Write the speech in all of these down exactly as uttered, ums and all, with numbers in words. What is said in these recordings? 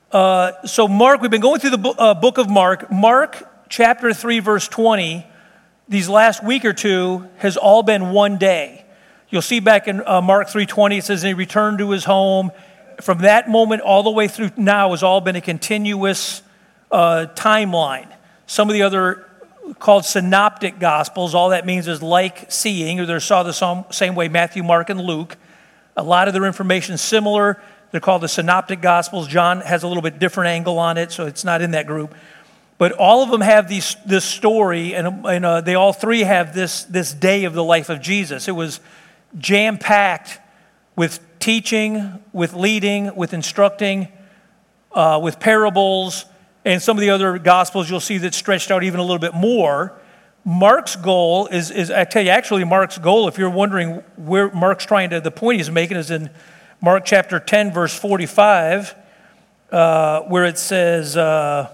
Uh, so Mark, we've been going through the bo- uh, book of Mark. Mark chapter three, verse twenty, these last week or two has all been one day. You'll see back in uh, Mark three twenty, it says, and he returned to his home. From that moment all the way through now has all been a continuous uh, timeline. Some of the other called synoptic gospels, all that means is like seeing, or they saw the same, same way, Matthew, Mark, and Luke. A lot of their information is similar. They're called the synoptic gospels. John has a little bit different angle on it, so it's not in that group. But all of them have these, this story, and, and uh, they all three have this, this day of the life of Jesus. It was jam-packed with teaching, with leading, with instructing, uh, with parables, and some of the other gospels you'll see that stretched out even a little bit more. Mark's goal is, is I tell you, actually Mark's goal, if you're wondering where Mark's trying to, the point he's making is in Mark chapter ten, verse forty-five, uh, where it says, uh,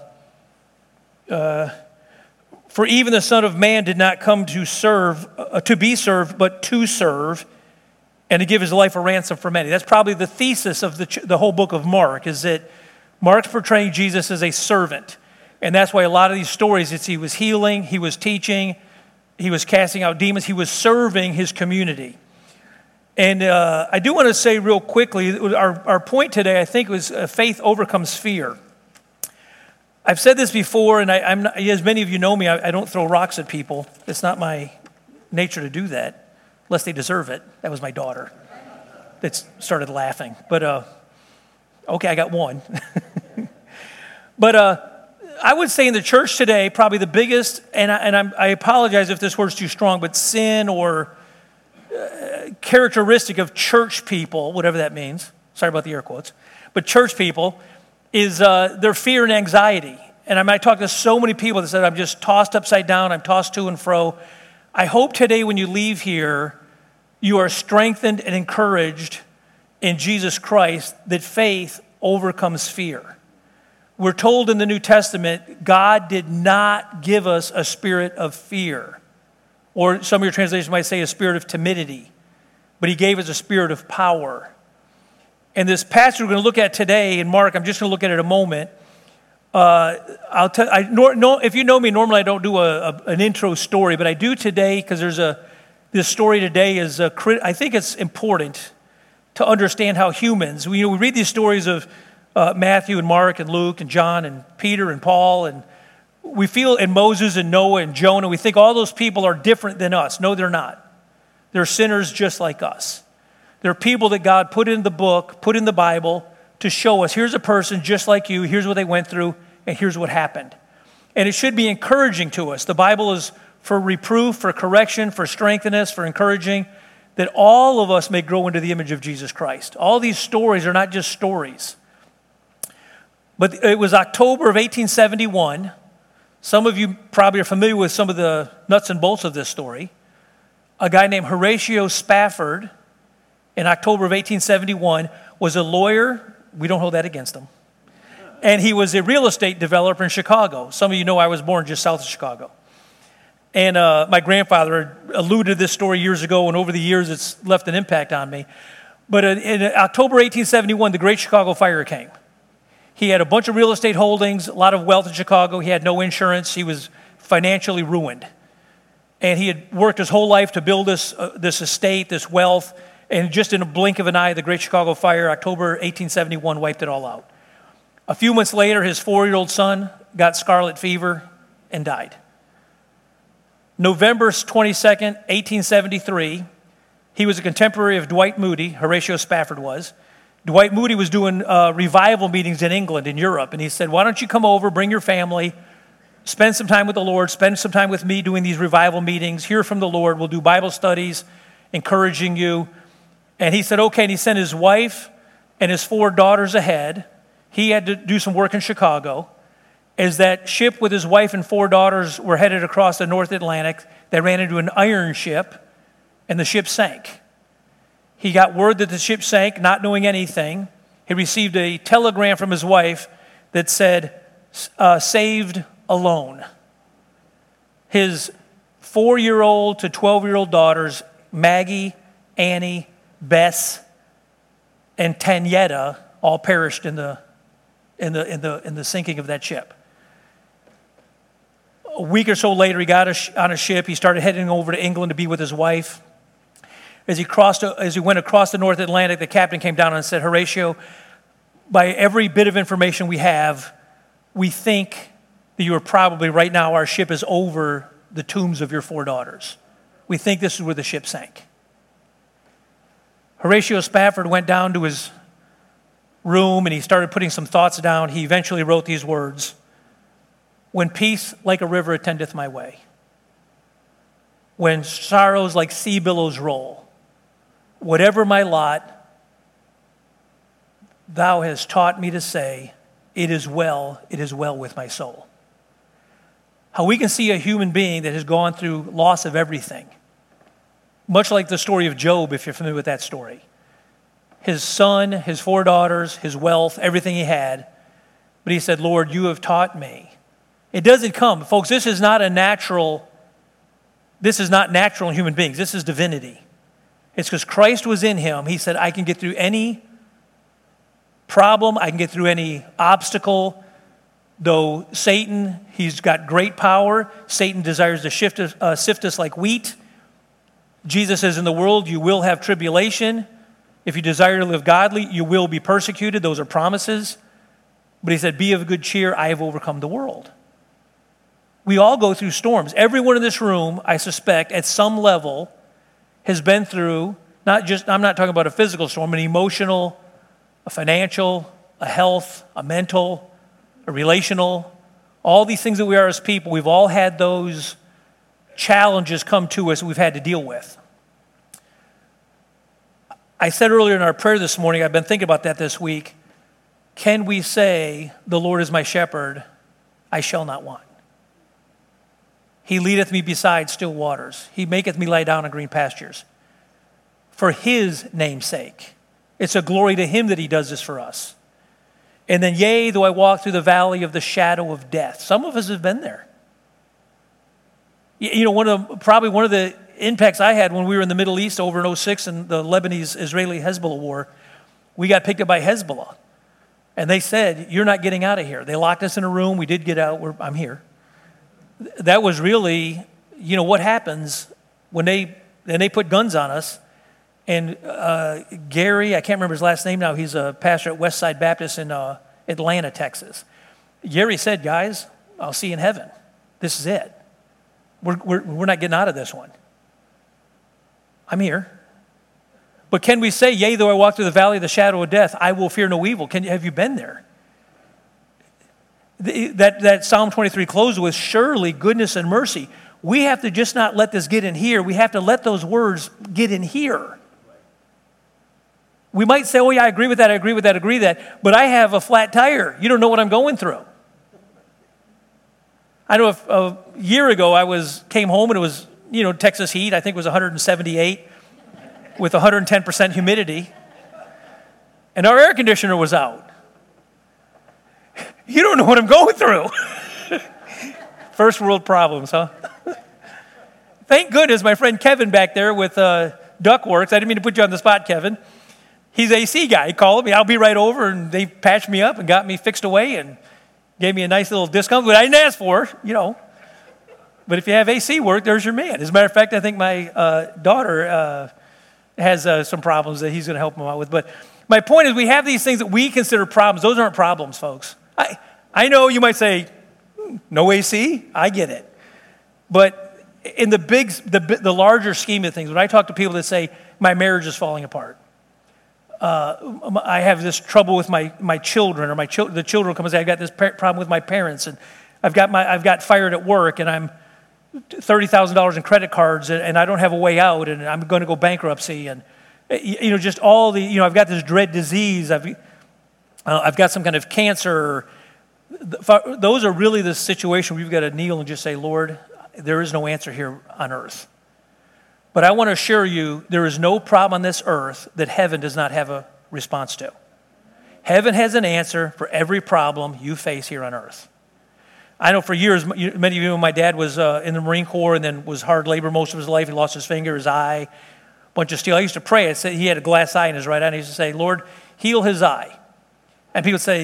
uh, for even the Son of Man did not come to serve, uh, to be served, but to serve, and to give his life a ransom for many. That's probably the thesis of the, the whole book of Mark, is that Mark's portraying Jesus as a servant. And that's why a lot of these stories, it's he was healing, he was teaching, he was casting out demons, he was serving his community. And uh, I do want to say real quickly, our, our point today, I think, was uh, faith overcomes fear. I've said this before, and I, I'm not, as many of you know me, I, I don't throw rocks at people. It's not my nature to do that, unless they deserve it. That was my daughter that started laughing. But, uh, okay, I got one. But uh, I would say in the church today, probably the biggest, and, I, and I'm, I apologize if this word's too strong, but sin or uh, characteristic of church people, whatever that means, sorry about the air quotes, but church people, is uh, their fear and anxiety. And I might talk to so many people that said, I'm just tossed upside down, I'm tossed to and fro. I hope today when you leave here, you are strengthened and encouraged in Jesus Christ that faith overcomes fear. We're told in the New Testament, God did not give us a spirit of fear. Or some of your translations might say a spirit of timidity. But he gave us a spirit of power. And this passage we're going to look at today in Mark, I'm just going to look at it a moment. Uh, I'll tell. I nor, no, if you know me, normally I don't do a, a, an intro story, but I do today because there's a. This story today is a. I think it's important to understand how humans. We, you know, we read these stories of uh, Matthew and Mark and Luke and John and Peter and Paul, and we feel and Moses and Noah and Jonah. We think all those people are different than us. No, they're not. They're sinners just like us. They're people that God put in the book, put in the Bible to show us, here's a person just like you, here's what they went through, and here's what happened. And it should be encouraging to us. The Bible is for reproof, for correction, for strengthening us, for encouraging, that all of us may grow into the image of Jesus Christ. All these stories are not just stories. But it was October of eighteen seventy-one. Some of you probably are familiar with some of the nuts and bolts of this story. A guy named Horatio Spafford, in October of eighteen seventy-one, was a lawyer. We don't hold that against him. And he was a real estate developer in Chicago. Some of you know I was born just south of Chicago. And uh, my grandfather alluded to this story years ago, and over the years it's left an impact on me. But in October eighteen seventy-one, the Great Chicago Fire came. He had a bunch of real estate holdings, a lot of wealth in Chicago. He had no insurance. He was financially ruined. And he had worked his whole life to build this, uh, this estate, this wealth. And just in a blink of an eye, the Great Chicago Fire, October eighteen seventy-one, wiped it all out. A few months later, his four-year-old son got scarlet fever and died. November twenty-second, eighteen seventy-three, he was a contemporary of Dwight Moody, Horatio Spafford was. Dwight Moody was doing uh, revival meetings in England, in Europe, and he said, why don't you come over, bring your family, spend some time with the Lord, spend some time with me doing these revival meetings, hear from the Lord, we'll do Bible studies, encouraging you. And he said, okay, and he sent his wife and his four daughters ahead. He had to do some work in Chicago. As that ship with his wife and four daughters were headed across the North Atlantic, they ran into an iron ship, and the ship sank. He got word that the ship sank, not knowing anything. He received a telegram from his wife that said, uh, saved alone. His four-year-old to twelve-year-old daughters, Maggie, Annie, Bess, and Tanyetta, all perished in the in the, in the, in the sinking of that ship. A week or so later, he got a sh- on a ship. He started heading over to England to be with his wife. As he crossed, as he went across the North Atlantic, the captain came down and said, Horatio, by every bit of information we have, we think that you are probably, right now, our ship is over the tombs of your four daughters. We think this is where the ship sank. Horatio Spafford went down to his room and he started putting some thoughts down. He eventually wrote these words: when peace like a river attendeth my way, when sorrows like sea billows roll, whatever my lot, thou hast taught me to say, it is well, it is well with my soul. How we can see a human being that has gone through loss of everything, much like the story of Job, if you're familiar with that story. His son, his four daughters, his wealth, everything he had. But he said, Lord, you have taught me. It doesn't come. Folks, this is not a natural, this is not natural in human beings. This is divinity. It's because Christ was in him. He said, I can get through any problem. I can get through any obstacle. Though Satan, he's got great power. Satan desires to shift us, uh, sift us like wheat. Jesus says, in the world you will have tribulation. If you desire to live godly, you will be persecuted. Those are promises. But he said, be of good cheer. I have overcome the world. We all go through storms. Everyone in this room, I suspect, at some level has been through, not just, I'm not talking about a physical storm, an emotional, a financial, a health, a mental, a relational, all these things that we are as people, we've all had those challenges come to us that we've had to deal with. I said earlier in our prayer this morning, I've been thinking about that this week, can we say, the Lord is my shepherd, I shall not want? He leadeth me beside still waters. He maketh me lie down in green pastures. For his name's sake. It's a glory to him that he does this for us. And then, yea, though I walk through the valley of the shadow of death. Some of us have been there. You know, one of the, probably one of the impacts I had when we were in the Middle East over in oh six in the Lebanese-Israeli-Hezbollah war, we got picked up by Hezbollah. And they said, you're not getting out of here. They locked us in a room. We did get out. We're, I'm here. That was really, you know, what happens when they, and they put guns on us. And uh, Gary, I can't remember his last name now, he's a pastor at Westside Baptist in uh, Atlanta, Texas. Gary said, guys, I'll see you in heaven. This is it. We're, we're, we're not getting out of this one. I'm here. But can we say, yea, though I walk through the valley of the shadow of death, I will fear no evil? Can, have you been there? The, that, that Psalm twenty-three closes with, surely goodness and mercy. We have to just not let this get in here. We have to let those words get in here. We might say, oh yeah, I agree with that, I agree with that, I agree with that, but I have a flat tire. You don't know what I'm going through. I know if, a year ago I was came home and it was, you know, Texas heat, I think it was one hundred seventy-eight with one hundred ten percent humidity, and our air conditioner was out. You don't know what I'm going through. First world problems, huh? Thank goodness my friend Kevin back there with uh, Ductworks, I didn't mean to put you on the spot, Kevin. He's A C guy. He called me. I'll be right over. And they patched me up and got me fixed away and gave me a nice little discount, which I didn't ask for, you know. But if you have A C work, there's your man. As a matter of fact, I think my uh, daughter uh, has uh, some problems that he's going to help him out with. But my point is we have these things that we consider problems. Those aren't problems, folks. I, I know you might say, no A C? I get it. But in the big, the, the larger scheme of things, when I talk to people that say, my marriage is falling apart, Uh, I have this trouble with my, my children, or my chil- the children come and say, I've got this par- problem with my parents, and I've got my I've got fired at work, and I'm thirty thousand dollars in credit cards, and, and I don't have a way out, and I'm going to go bankruptcy, and you know, just all the, you know, I've got this dread disease, I've uh, I've got some kind of cancer. Those are really the situation we've got to kneel and just say, Lord, there is no answer here on earth. But I want to assure you, there is no problem on this earth that heaven does not have a response to. Heaven has an answer for every problem you face here on earth. I know for years, many of you know my dad was uh, in the Marine Corps and then was hard labor most of his life. He lost his finger, his eye, a bunch of steel. I used to pray. I said he had a glass eye in his right eye, and I used to say, Lord, heal his eye. And people would say,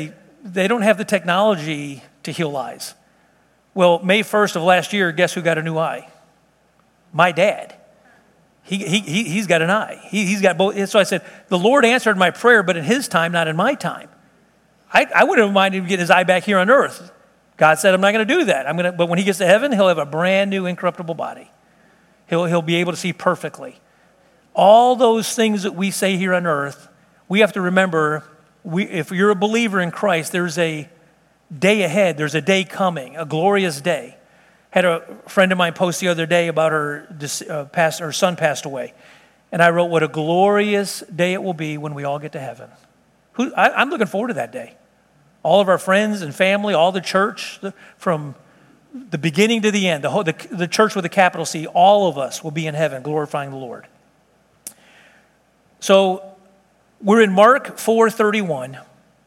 they don't have the technology to heal eyes. Well, May first of last year, guess who got a new eye? My dad. He, he, he, he's got an eye. He, he's got both. So I said, the Lord answered my prayer, but in his time, not in my time. I, I wouldn't have minded him getting his eye back here on earth. God said, I'm not going to do that. I'm going to, but when he gets to heaven, he'll have a brand new incorruptible body. He'll, he'll be able to see perfectly. All those things that we say here on earth, we have to remember, we, if you're a believer in Christ, there's a day ahead. There's a day coming, a glorious day. Had a friend of mine post the other day about her, uh, past, her son passed away. And I wrote, what a glorious day it will be when we all get to heaven. Who, I, I'm looking forward to that day. All of our friends and family, all the church, the, from the beginning to the end, the, whole, the, the church with a capital C, all of us will be in heaven glorifying the Lord. So we're in Mark four thirty-one.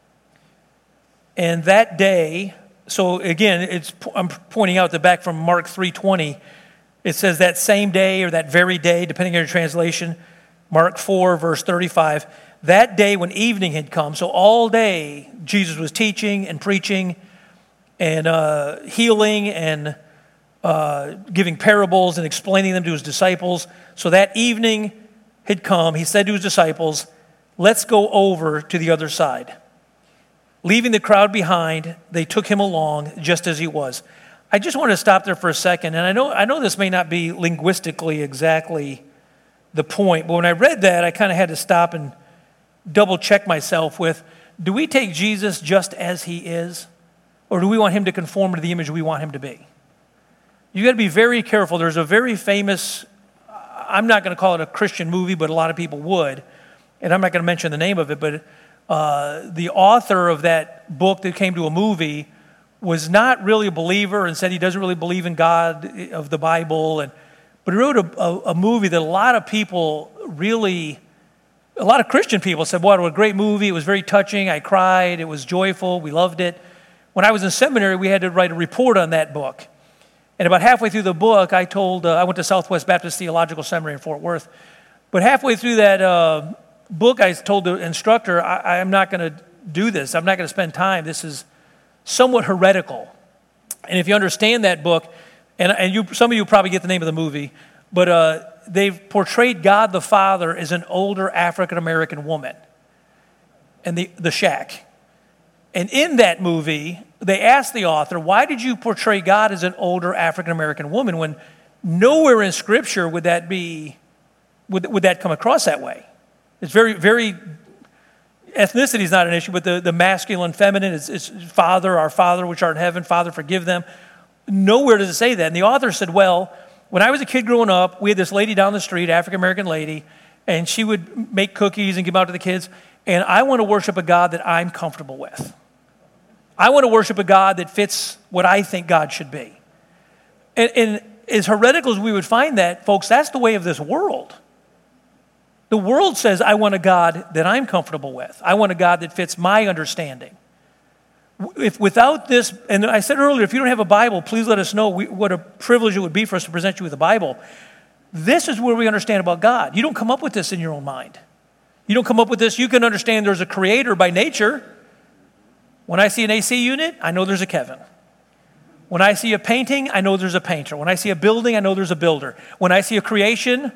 And that day, so again, it's, I'm pointing out that back from Mark three twenty, it says that same day or that very day, depending on your translation, Mark four, verse thirty-five, that day when evening had come, so all day Jesus was teaching and preaching and uh, healing and uh, giving parables and explaining them to his disciples. So that evening had come, he said to his disciples, let's go over to the other side. Leaving the crowd behind, they took him along just as he was. I just want to stop there for a second, and I know I know this may not be linguistically exactly the point, but when I read that, I kind of had to stop and double check myself with, do we take Jesus just as he is, or do we want him to conform to the image we want him to be? You got to be very careful. There's a very famous, I'm not going to call it a Christian movie, but a lot of people would, and I'm not going to mention the name of it, but uh, the author of that book that came to a movie was not really a believer and said he doesn't really believe in God of the Bible, and but he wrote a, a, a movie that a lot of people really, a lot of Christian people said, "What a great movie! It was very touching. I cried. It was joyful. We loved it." When I was in seminary, we had to write a report on that book, and about halfway through the book, I told uh, I went to Southwest Baptist Theological Seminary in Fort Worth, but halfway through that uh, book, I told the instructor, I, "I'm not going to do this. I'm not going to spend time. This is somewhat heretical." And if you understand that book, and, and you, some of you probably get the name of the movie, but uh, they've portrayed God the Father as an older African-American woman and the, the shack. And in that movie, they asked the author, why did you portray God as an older African-American woman when nowhere in Scripture would that be, would, would that come across that way? It's very, very, ethnicity is not an issue, but the, the masculine, feminine is, is Father, our Father, which art in heaven, Father, forgive them. Nowhere does it say that. And the author said, well, when I was a kid growing up, we had this lady down the street, African-American lady, and she would make cookies and give them out to the kids, and I want to worship a God that I'm comfortable with. I want to worship a God that fits what I think God should be. And, and as heretical as we would find that, folks, that's the way of this world. The world says, I want a God that I'm comfortable with. I want a God that fits my understanding. If without this, and I said earlier, if you don't have a Bible, please let us know we, what a privilege it would be for us to present you with a Bible. This is where we understand about God. You don't come up with this in your own mind. You don't come up with this. You can understand there's a creator by nature. When I see an A C unit, I know there's a Kevin. When I see a painting, I know there's a painter. When I see a building, I know there's a builder. When I see a creation,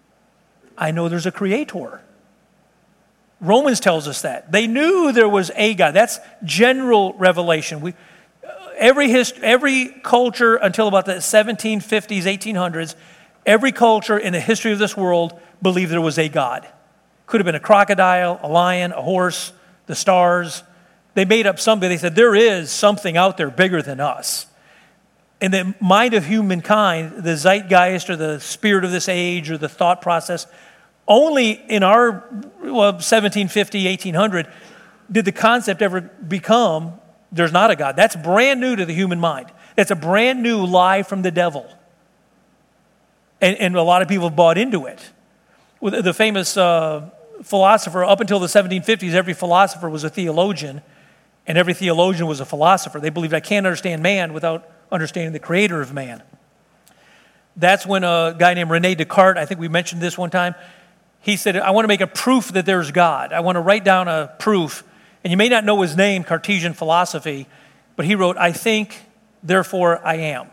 I know there's a creator. Romans tells us that. They knew there was a God. That's general revelation. We, every, hist- every culture until about the seventeen fifties, eighteen hundreds, every culture in the history of this world believed there was a God. Could have been a crocodile, a lion, a horse, the stars. They made up something. They said, there is something out there bigger than us. In the mind of humankind, the zeitgeist or the spirit of this age or the thought process, only in our well, seventeen fifty, eighteen hundred did the concept ever become there's not a God. That's brand new to the human mind. That's a brand new lie from the devil. And, and a lot of people have bought into it. The famous uh, philosopher, up until the seventeen fifties, every philosopher was a theologian, and every theologian was a philosopher. They believed I can't understand man without understanding the creator of man. That's when a guy named Rene Descartes, I think we mentioned this one time, he said, I want to make a proof that there's God. I want to write down a proof. And you may not know his name, Cartesian philosophy, but he wrote, I think, therefore I am.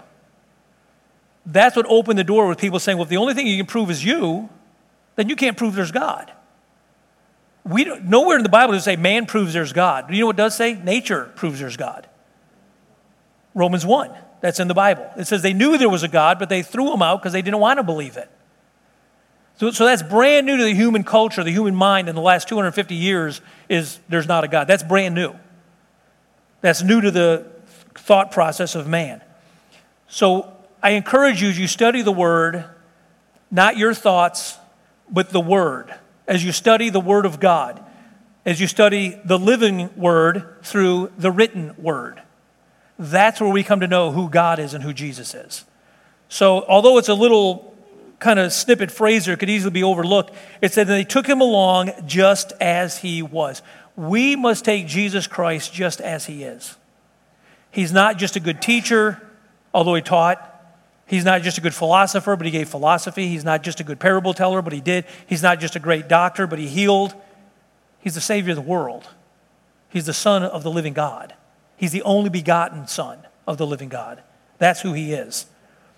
That's what opened the door with people saying, well, if the only thing you can prove is you, then you can't prove there's God. We don't, nowhere in the Bible does it say man proves there's God. You know what it does say? Nature proves there's God. Romans one, that's in the Bible. It says they knew there was a God, but they threw him out because they didn't want to believe it. So, so that's brand new to the human culture, the human mind in the last two hundred fifty years is there's not a God. That's brand new. That's new to the thought process of man. So I encourage you as you study the Word, not your thoughts, but the Word. As you study the Word of God, as you study the living Word through the written Word, that's where we come to know who God is and who Jesus is. So although it's a little kind of snippet phrase there, could easily be overlooked, it said that they took him along just as he was. We must take Jesus Christ just as he is. He's not just a good teacher, although he taught. He's not just a good philosopher, but he gave philosophy. He's not just a good parable teller, but he did. He's not just a great doctor, but he healed. He's the Savior of the world. He's the Son of the living God. He's the only begotten Son of the living God. That's who he is.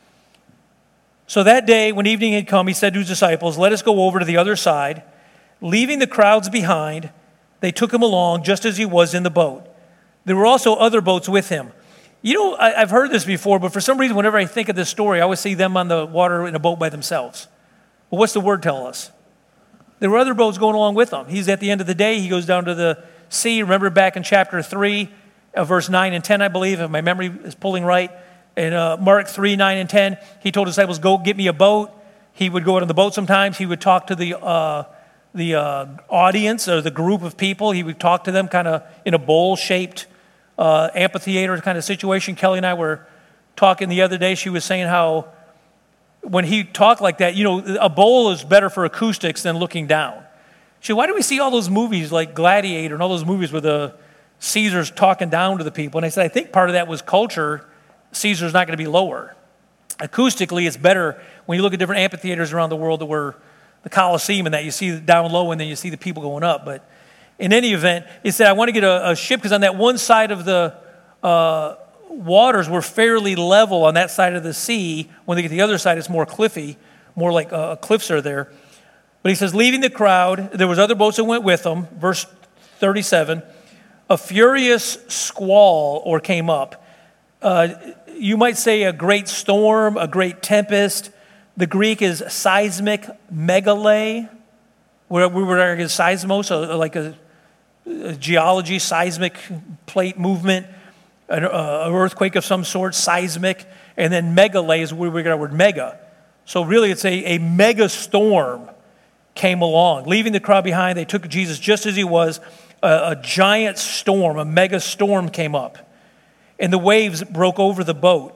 So that day, when evening had come, he said to his disciples, let us go over to the other side. Leaving the crowds behind, they took him along just as he was in the boat. There were also other boats with him. You know, I, I've heard this before, but for some reason, whenever I think of this story, I always see them on the water in a boat by themselves. Well, what's the word tell us? There were other boats going along with him. He's at the end of the day, he goes down to the sea. Remember back in chapter three, uh, verse nine and ten, I believe, if my memory is pulling right. In uh, Mark three, nine, and ten, he told his disciples, go get me a boat. He would go out on the boat sometimes. He would talk to the uh, the uh, audience or the group of people. He would talk to them kind of in a bowl-shaped uh, amphitheater kind of situation. Kelly and I were talking the other day. She was saying how when he talked like that, you know, a bowl is better for acoustics than looking down. She said, why do we see all those movies like Gladiator and all those movies where the Caesar's talking down to the people? And I said, I think part of that was culture. Caesar's not going to be lower. Acoustically, it's better when you look at different amphitheaters around the world that were the Colosseum and that you see down low and then you see the people going up. But in any event, he said, I want to get a, a ship because on that one side of the uh, waters were fairly level on that side of the sea. When they get to the other side, it's more cliffy, more like uh, cliffs are there. But he says, leaving the crowd, there was other boats that went with them. Verse thirty-seven, a furious squall or came up. Uh, you might say a great storm, a great tempest. The Greek is seismic megale, where we were arguing seismos, so like a, a geology, seismic plate movement, an uh, earthquake of some sort, seismic, and then megale is where we got our word mega. So really it's a, a mega storm came along. Leaving the crowd behind, they took Jesus just as he was. A, a giant storm, a mega storm came up. And the waves broke over the boat.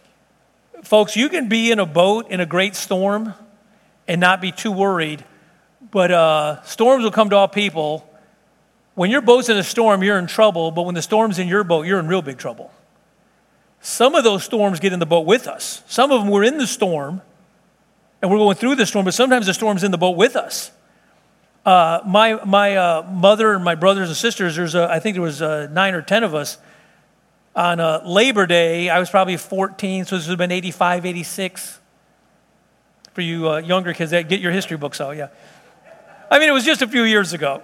Folks, you can be in a boat in a great storm and not be too worried, but uh, storms will come to all people. When your boat's in a storm, you're in trouble, but when the storm's in your boat, you're in real big trouble. Some of those storms get in the boat with us. Some of them were in the storm, and we're going through the storm, but sometimes the storm's in the boat with us. Uh, my my uh, mother and my brothers and sisters, there's a, I think there was uh, nine or ten of us. On uh, Labor Day, I was probably fourteen, so this would have been eighty-five, eighty-six. For you uh, younger kids, that get your history books out, yeah. I mean, it was just a few years ago.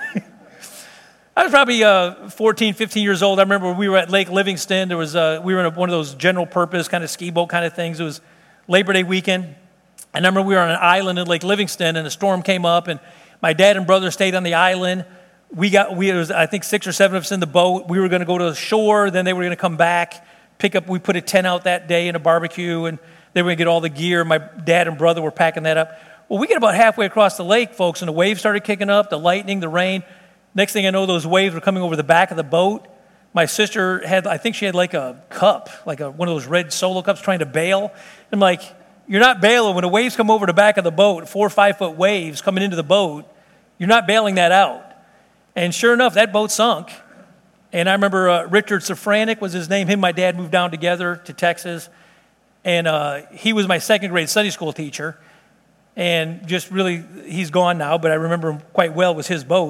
I was probably uh, fourteen, fifteen years old. I remember we were at Lake Livingston. There was uh, we were in a, one of those general purpose kind of ski boat kind of things. It was Labor Day weekend. I remember we were on an island in Lake Livingston, and a storm came up, and my dad and brother stayed on the island. We got, we was, I think, six or seven of us in the boat. We were going to go to the shore. Then they were going to come back, pick up. We put a tent out that day and a barbecue, and they were going to get all the gear. My dad and brother were packing that up. Well, we get about halfway across the lake, folks, and the waves started kicking up, the lightning, the rain. Next thing I know, those waves were coming over the back of the boat. My sister had, I think she had like a cup, like a, one of those red Solo cups trying to bail. I'm like, you're not bailing. When the waves come over the back of the boat, four or five foot waves coming into the boat, you're not bailing that out. And sure enough, that boat sunk. And I remember uh, Richard Safranik was his name. Him and my dad moved down together to Texas. And uh, he was my second grade Sunday school teacher. And just really, he's gone now, but I remember him quite well. It was his boat.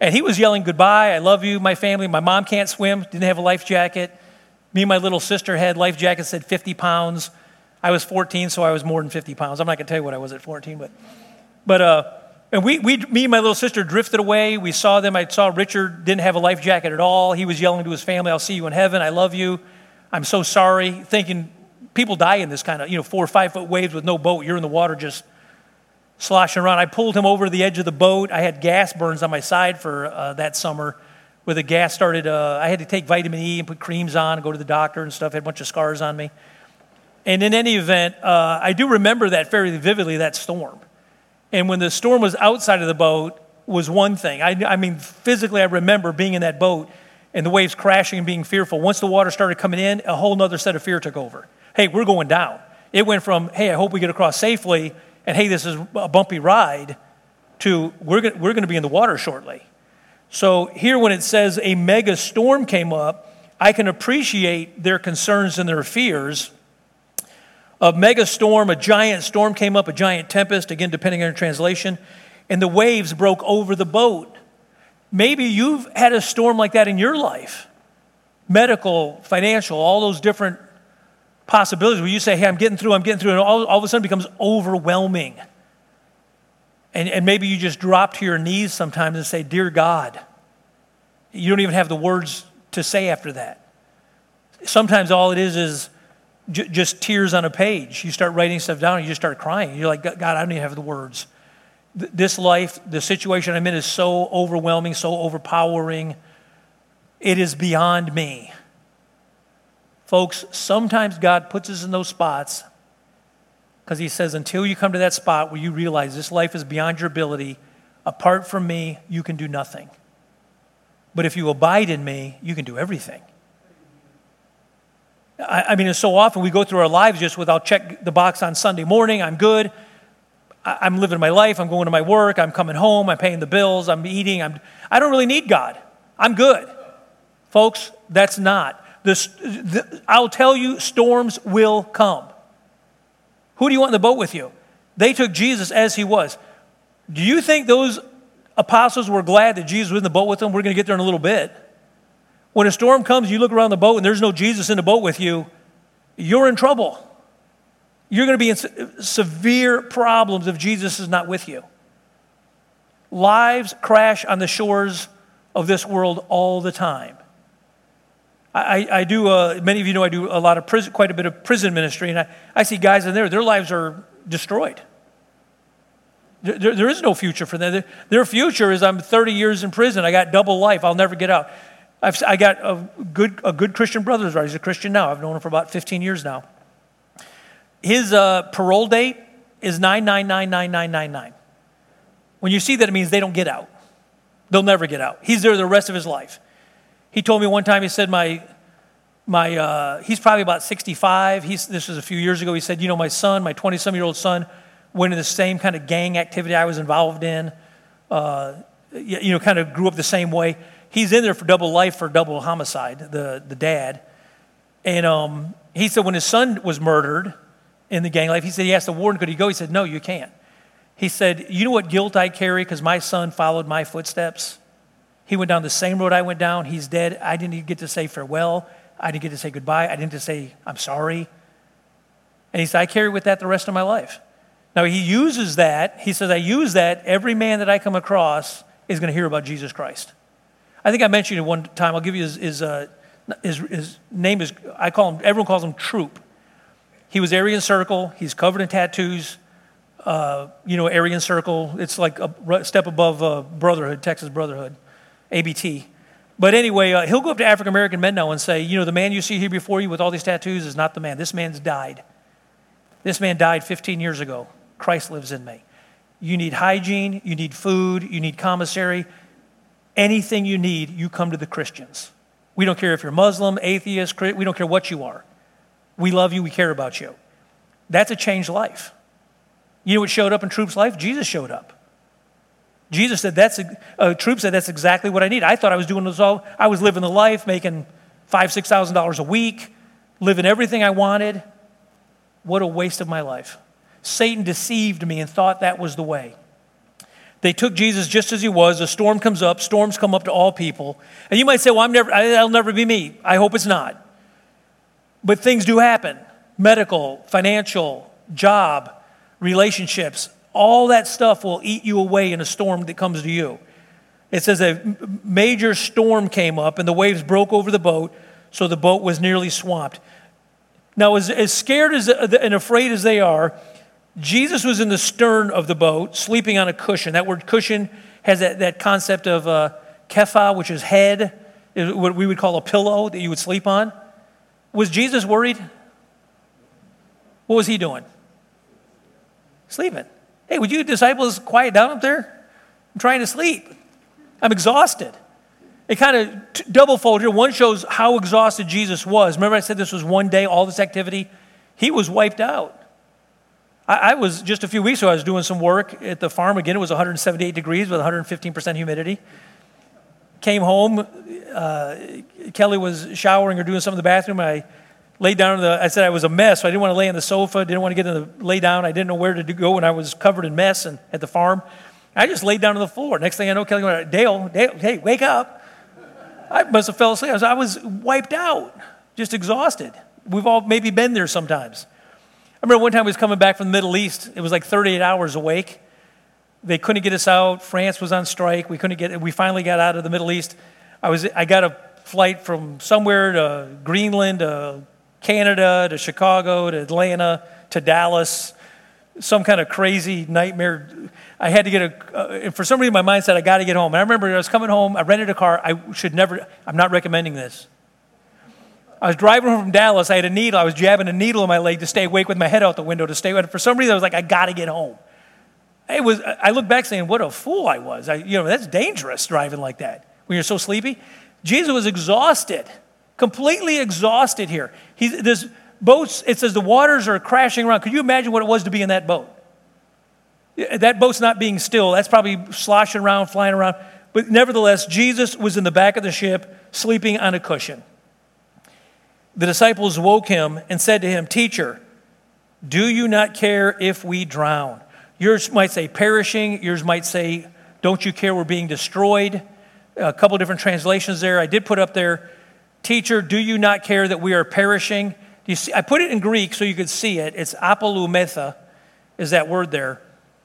And he was yelling, goodbye, I love you, my family. My mom can't swim, didn't have a life jacket. Me and my little sister had life jackets, said fifty pounds. I was fourteen, so I was more than fifty pounds. I'm not going to tell you what I was at fourteen, but, but uh, and we, we, me and my little sister drifted away. We saw them. I saw Richard didn't have a life jacket at all. He was yelling to his family, I'll see you in heaven. I love you. I'm so sorry. Thinking people die in this kind of, you know, four or five foot waves with no boat. You're in the water just sloshing around. I pulled him over to the edge of the boat. I had gas burns on my side for uh, that summer where the gas started. Uh, I had to take vitamin E and put creams on and go to the doctor and stuff. I had a bunch of scars on me. And in any event, uh, I do remember that fairly vividly, that storm. And when the storm was outside of the boat was one thing. I, I mean, physically, I remember being in that boat and the waves crashing and being fearful. Once the water started coming in, a whole other set of fear took over. Hey, we're going down. It went from, hey, I hope we get across safely, and hey, this is a bumpy ride, to we're going we're going to be in the water shortly. So here when it says a mega storm came up, I can appreciate their concerns and their fears. A mega storm, a giant storm came up, a giant tempest, again, depending on your translation, and the waves broke over the boat. Maybe you've had a storm like that in your life. Medical, financial, all those different possibilities where you say, hey, I'm getting through, I'm getting through, and all, all of a sudden it becomes overwhelming. And, and maybe you just drop to your knees sometimes and say, dear God. You don't even have the words to say after that. Sometimes all it is is j- just tears on a page. You start writing stuff down and you just start crying. You're like, God, I don't even have the words. Th- this life, the situation I'm in is so overwhelming, so overpowering. It is beyond me. Folks, sometimes God puts us in those spots because he says, until you come to that spot where you realize this life is beyond your ability, apart from me, you can do nothing. But if you abide in me, you can do everything. I, I mean, it's so often we go through our lives just with, I'll check the box on Sunday morning, I'm good. I, I'm living my life, I'm going to my work, I'm coming home, I'm paying the bills, I'm eating. I'm, I don't really need God. I'm good. Folks, that's not. This, the, I'll tell you, storms will come. Who do you want in the boat with you? They took Jesus as he was. Do you think those apostles were glad that Jesus was in the boat with them? We're going to get there in a little bit. When a storm comes, you look around the boat and there's no Jesus in the boat with you, you're in trouble. You're going to be in se- severe problems if Jesus is not with you. Lives crash on the shores of this world all the time. I, I do, uh, many of you know I do a lot of prison, quite a bit of prison ministry, and I, I see guys in there, their lives are destroyed. There, there, there is no future for them. Their, their future is I'm thirty years in prison, I got double life, I'll never get out. I've, I got a good, a good Christian brother, he's a Christian now, I've known him for about fifteen years now. His uh, parole date is nine nine nine nine nine nine nine. When you see that, it means they don't get out. They'll never get out. He's there the rest of his life. He told me one time, he said, my, my, uh, he's probably about sixty-five. He's, this was a few years ago. He said, you know, my son, my twenty-some-year-old son, went in the same kind of gang activity I was involved in, uh, you know, kind of grew up the same way. He's in there for double life for double homicide, the, the dad. And um, he said when his son was murdered in the gang life, he said he asked the warden, could he go? He said, no, you can't. He said, you know what guilt I carry because my son followed my footsteps? He went down the same road I went down. He's dead. I didn't even get to say farewell. I didn't get to say goodbye. I didn't get to say I'm sorry. And he said, I carry with that the rest of my life. Now, he uses that. He says, I use that. Every man that I come across is going to hear about Jesus Christ. I think I mentioned it one time. I'll give you his, his, uh, his, his name is, I call him, everyone calls him Troop. He was Aryan Circle. He's covered in tattoos. Uh, you know, Aryan Circle. It's like a step above uh, Brotherhood, Texas Brotherhood. A B T. But anyway, uh, he'll go up to African-American men now and say, you know, the man you see here before you with all these tattoos is not the man. This man's died. This man died fifteen years ago. Christ lives in me. You need hygiene. You need food. You need commissary. Anything you need, you come to the Christians. We don't care if you're Muslim, atheist, we don't care what you are. We love you. We care about you. That's a changed life. You know what showed up in Troop's life? Jesus showed up. Jesus said, that's, uh, Troop said, that's exactly what I need. I thought I was doing this all, I was living the life, making five, six thousand dollars a week, living everything I wanted. What a waste of my life. Satan deceived me and thought that was the way. They took Jesus just as he was. A storm comes up. Storms come up to all people. And you might say, well, I'm never, that'll never be me. I hope it's not. But things do happen. Medical, financial, job, relationships. All that stuff will eat you away in a storm that comes to you. It says a major storm came up and the waves broke over the boat, so the boat was nearly swamped. Now, as, as scared as and afraid as they are, Jesus was in the stern of the boat, sleeping on a cushion. That word cushion has that, that concept of uh, kepha, which is head, is what we would call a pillow that you would sleep on. Was Jesus worried? What was he doing? Sleeping. Hey, would you disciples quiet down up there? I'm trying to sleep. I'm exhausted. It kind of t- double-fold here. One shows how exhausted Jesus was. Remember I said this was one day, all this activity? He was wiped out. I, I was, just a few weeks ago, I was doing some work at the farm. Again, it was one hundred seventy-eight degrees with one hundred fifteen percent humidity. Came home. Uh, Kelly was showering or doing something in the bathroom. I laid down in the, I said I was a mess, so I didn't want to lay on the sofa, didn't want to get in the, lay down. I didn't know where to go, and I was covered in mess and, at the farm. I just laid down on the floor. Next thing I know, Kelly went, Dale, Dale, hey, wake up. I must have fell asleep. I was, I was wiped out, just exhausted. We've all maybe been there sometimes. I remember one time I was coming back from the Middle East. It was like thirty-eight hours awake. They couldn't get us out. France was on strike. We couldn't get. We finally got out of the Middle East. I was. I got a flight from somewhere to Greenland, to Canada, to Chicago, to Atlanta, to Dallas. Some kind of crazy nightmare. I had to get a, uh, and for some reason my mind said I got to get home. And I remember I was coming home, I rented a car. I should never, I'm not recommending this. I was driving home from Dallas. I had a needle. I was jabbing a needle in my leg to stay awake with my head out the window to stay awake. For some reason I was like, I got to get home. It was, I look back saying, what a fool I was. I, you know, that's dangerous driving like that when you're so sleepy. Jesus was exhausted, completely exhausted here. He's, this boats, it says the waters are crashing around. Could you imagine what it was to be in that boat? That boat's not being still. That's probably sloshing around, flying around. But nevertheless, Jesus was in the back of the ship, sleeping on a cushion. The disciples woke him and said to him, Teacher, do you not care if we drown? Yours might say perishing. Yours might say, don't you care we're being destroyed? A couple different translations there. I did put up there, Teacher, do you not care that we are perishing? Do you see? I put it in Greek so you could see it. It's apolumetha is that word there.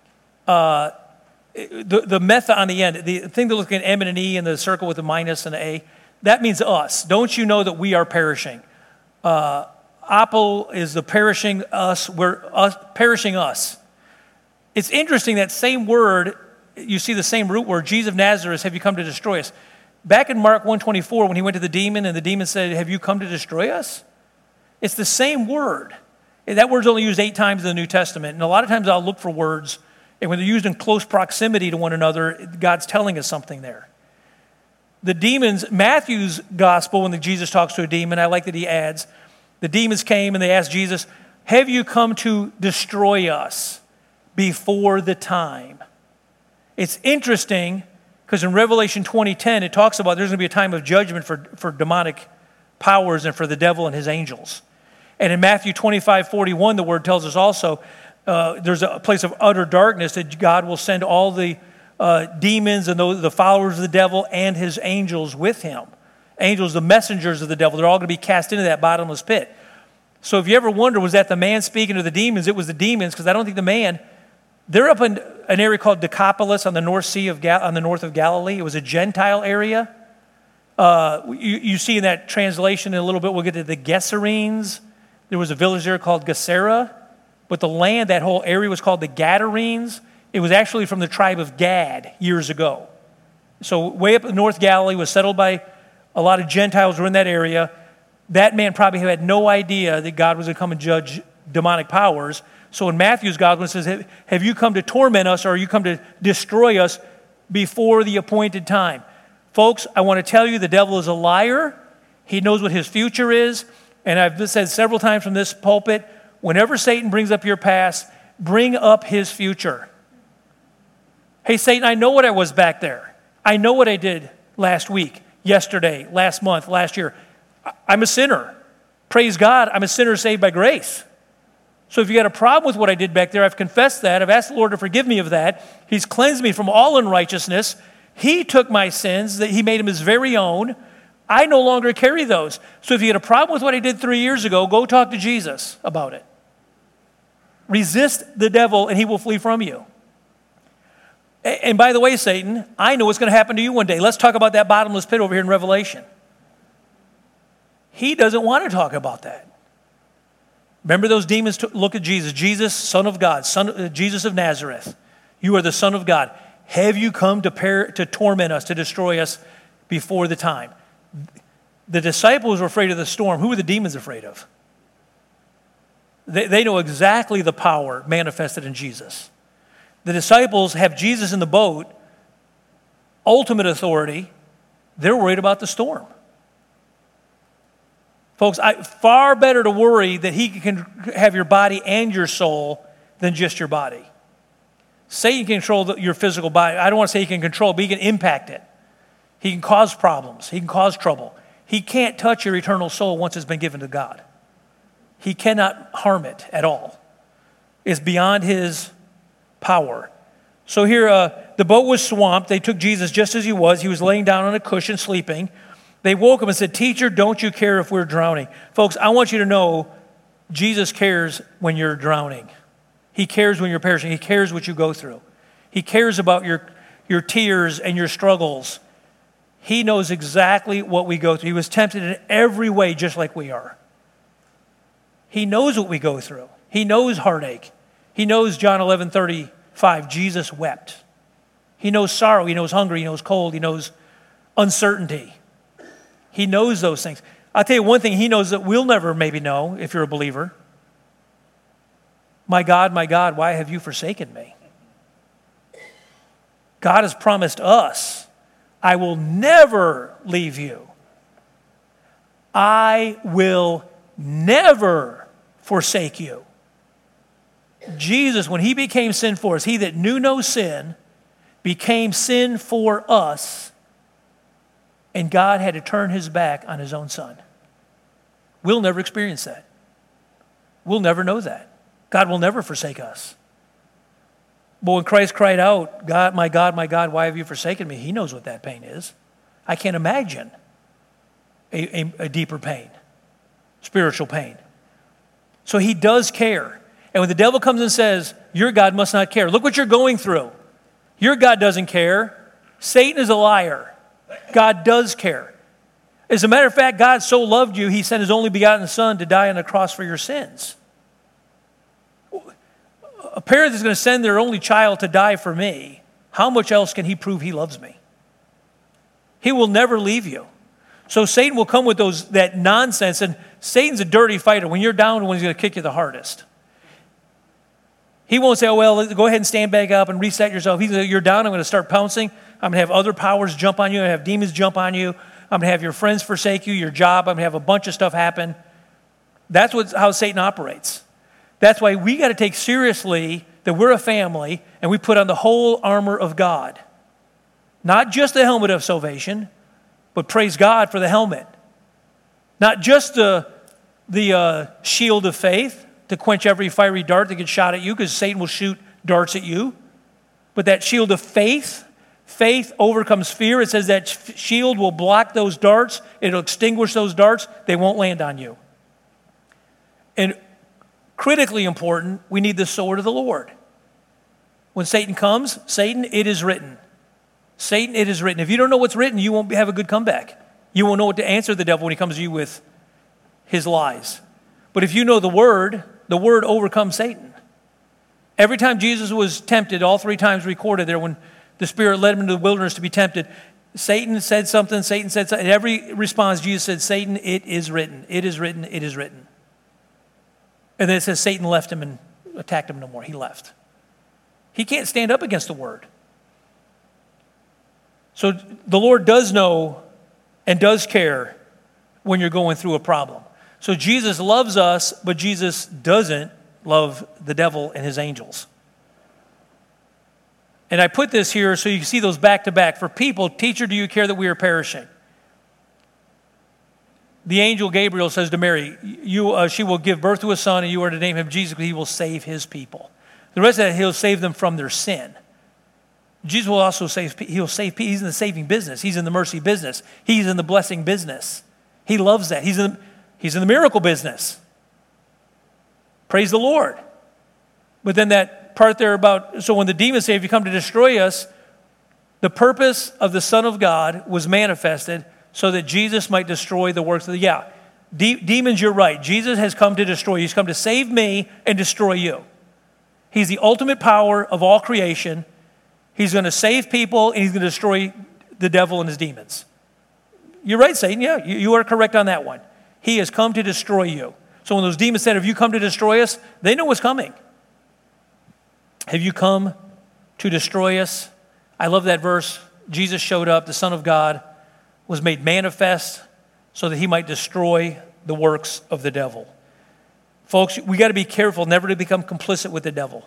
Uh, the, the metha on the end, the thing that looks like an M and an E and the circle with a minus and an A, that means us. Don't you know that we are perishing? Uh, apol is the perishing us, we're us, perishing us. It's interesting that same word, you see the same root word, Jesus of Nazareth, have you come to destroy us? Back in Mark one twenty-four, when he went to the demon and the demon said, have you come to destroy us? It's the same word. That word's only used eight times in the New Testament. And a lot of times I'll look for words, and when they're used in close proximity to one another, God's telling us something there. The demons, Matthew's gospel, when the Jesus talks to a demon, I like that he adds, the demons came and they asked Jesus, have you come to destroy us before the time? It's interesting because in Revelation twenty ten, it talks about there's going to be a time of judgment for, for demonic powers and for the devil and his angels. And in Matthew twenty-five forty-one, the word tells us also uh, there's a place of utter darkness that God will send all the uh, demons and those, the followers of the devil and his angels with him. Angels, the messengers of the devil, they're all going to be cast into that bottomless pit. So if you ever wonder, was that the man speaking to the demons? It was the demons, because I don't think the man, they're up in an area called Decapolis on the North Sea of Gal- on the north of Galilee. It was a Gentile area. Uh, you, you see in that translation in a little bit, we'll get to the Gessarenes. There was a village there called Gessera, but the land, that whole area was called the Gadarenes. It was actually from the tribe of Gad years ago. So way up in North Galilee was settled by a lot of Gentiles who were in that area. That man probably had no idea that God was going to come and judge demonic powers. So in Matthew's gospel, it says, have you come to torment us or are you come to destroy us before the appointed time? Folks, I want to tell you the devil is a liar. He knows what his future is. And I've said several times from this pulpit, whenever Satan brings up your past, bring up his future. Hey, Satan, I know what I was back there. I know what I did last week, yesterday, last month, last year. I'm a sinner. Praise God, I'm a sinner saved by grace. So if you got a problem with what I did back there, I've confessed that. I've asked the Lord to forgive me of that. He's cleansed me from all unrighteousness. He took my sins, that he made them his very own. I no longer carry those. So if you had a problem with what I did three years ago, go talk to Jesus about it. Resist the devil and he will flee from you. And by the way, Satan, I know what's going to happen to you one day. Let's talk about that bottomless pit over here in Revelation. He doesn't want to talk about that. Remember those demons to look at Jesus. Jesus, Son of God, Son, uh, Jesus of Nazareth. You are the Son of God. Have you come to, per- to torment us, to destroy us before the time? The disciples were afraid of the storm. Who were the demons afraid of? They, they know exactly the power manifested in Jesus. The disciples have Jesus in the boat, ultimate authority. They're worried about the storm. Folks, I, far better to worry that he can have your body and your soul than just your body. Satan can control the, your physical body. I don't want to say he can control, but he can impact it. He can cause problems. He can cause trouble. He can't touch your eternal soul once it's been given to God. He cannot harm it at all. It's beyond his power. So here, uh, the boat was swamped. They took Jesus just as he was. He was laying down on a cushion, sleeping. They woke him and said, "Teacher, don't you care if we're drowning?" Folks, I want you to know Jesus cares when you're drowning. He cares when you're perishing. He cares what you go through. He cares about your, your tears and your struggles. He knows exactly what we go through. He was tempted in every way just like we are. He knows what we go through. He knows heartache. He knows John eleven thirty-five, Jesus wept. He knows sorrow. He knows hunger. He knows cold. He knows uncertainty. He knows those things. I'll tell you one thing he knows that we'll never maybe know if you're a believer. My God, my God, why have you forsaken me? God has promised us, I will never leave you. I will never forsake you. Jesus, when he became sin for us, he that knew no sin became sin for us, and God had to turn his back on his own son. We'll never experience that. We'll never know that. God will never forsake us. But when Christ cried out, "God, my God, my God, why have you forsaken me?" He knows what that pain is. I can't imagine a, a, a deeper pain, spiritual pain. So he does care. And when the devil comes and says, "Your God must not care. Look what you're going through. Your God doesn't care." Satan is a liar. God does care. As a matter of fact, God so loved you, he sent his only begotten son to die on the cross for your sins. A parent is going to send their only child to die for me. How much else can he prove he loves me? He will never leave you. So Satan will come with those that nonsense, and Satan's a dirty fighter. When you're down, when he's going to kick you the hardest. He won't say, "Oh, well, go ahead and stand back up and reset yourself." He's like, "You're down, I'm going to start pouncing. I'm going to have other powers jump on you. I'm going to have demons jump on you. I'm going to have your friends forsake you, your job. I'm going to have a bunch of stuff happen." That's what, how Satan operates. That's why we got to take seriously that we're a family and we put on the whole armor of God. Not just the helmet of salvation, but praise God for the helmet. Not just the, the uh, shield of faith to quench every fiery dart that gets shot at you, because Satan will shoot darts at you. But that shield of faith, faith overcomes fear. It says that shield will block those darts. It'll extinguish those darts. They won't land on you. And critically important, we need the sword of the Lord. When Satan comes, Satan, it is written. Satan, it is written. If you don't know what's written, you won't have a good comeback. You won't know what to answer the devil when he comes to you with his lies. But if you know the word, the word overcomes Satan. Every time Jesus was tempted, all three times recorded there when the Spirit led him into the wilderness to be tempted, Satan said something, Satan said something. In every response, Jesus said, "Satan, it is written, it is written, it is written." And then it says Satan left him and attacked him no more. He left. He can't stand up against the word. So the Lord does know and does care when you're going through a problem. So Jesus loves us, but Jesus doesn't love the devil and his angels. And I put this here so you can see those back to back. For people, "Teacher, do you care that we are perishing?" the angel Gabriel says to Mary, you, uh, she will give birth to a son, and you are to name him Jesus, because he will save his people. The rest of that, he'll save them from their sin. Jesus will also save, he'll save people. He's in the saving business. He's in the mercy business. He's in the blessing business. He loves that. He's in, he's in the miracle business. Praise the Lord. But then that part there about, so when the demons say, if you come to destroy us, the purpose of the Son of God was manifested so that Jesus might destroy the works of the, yeah, de- demons, you're right. Jesus has come to destroy you. He's come to save me and destroy you. He's the ultimate power of all creation. He's going to save people, and he's going to destroy the devil and his demons. You're right, Satan. Yeah, you, you are correct on that one. He has come to destroy you. So when those demons said, have you come to destroy us? They know what's coming. Have you come to destroy us? I love that verse. Jesus showed up, the Son of God was made manifest so that he might destroy the works of the devil. Folks, we got to be careful never to become complicit with the devil.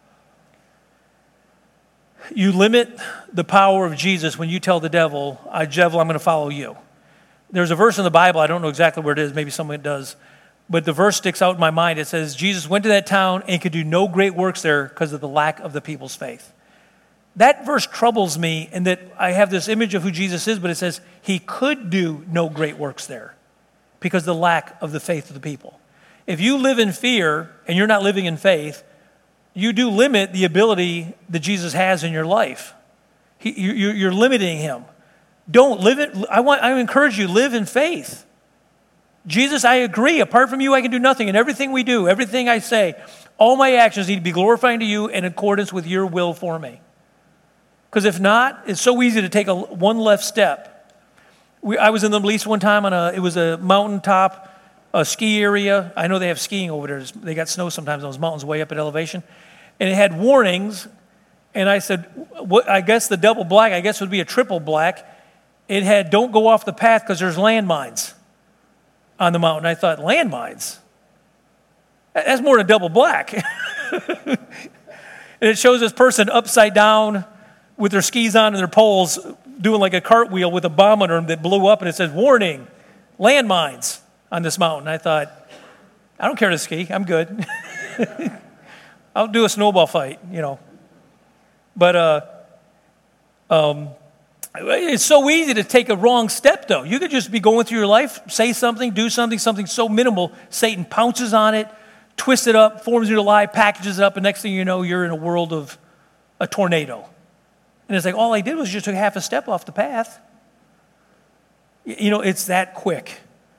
You limit the power of Jesus when you tell the devil, I, devil, I'm going to follow you. There's a verse in the Bible, I don't know exactly where it is, maybe someone does, but the verse sticks out in my mind. It says, Jesus went to that town and could do no great works there because of the lack of the people's faith. That verse troubles me in that I have this image of who Jesus is, but it says he could do no great works there because of the lack of the faith of the people. If you live in fear and you're not living in faith, you do limit the ability that Jesus has in your life. He, you, you're limiting him. Don't live it. I want. I encourage you, live in faith. Jesus, I agree. Apart from you, I can do nothing. And everything we do, everything I say, all my actions need to be glorifying to you in accordance with your will for me. Because if not, it's so easy to take a one left step. We, I was in the Middle East one time on a. It was a mountaintop. A ski area. I know they have skiing over there. They got snow sometimes on those mountains way up at elevation. And it had warnings. And I said, what, I guess the double black, I guess would be a triple black. It had, don't go off the path because there's landmines on the mountain. I thought, landmines? That's more than double black. And it shows this person upside down with their skis on and their poles doing like a cartwheel with a bomb under them that blew up. And it says, warning, landmines on this mountain. I thought, I don't care to ski. I'm good. I'll do a snowball fight, you know. But uh, um, it's so easy to take a wrong step, though. You could just be going through your life, say something, do something, something so minimal, Satan pounces on it, twists it up, forms you to lie, packages it up, and next thing you know, you're in a world of a tornado. And it's like, all I did was just took half a step off the path. You know, it's that quick.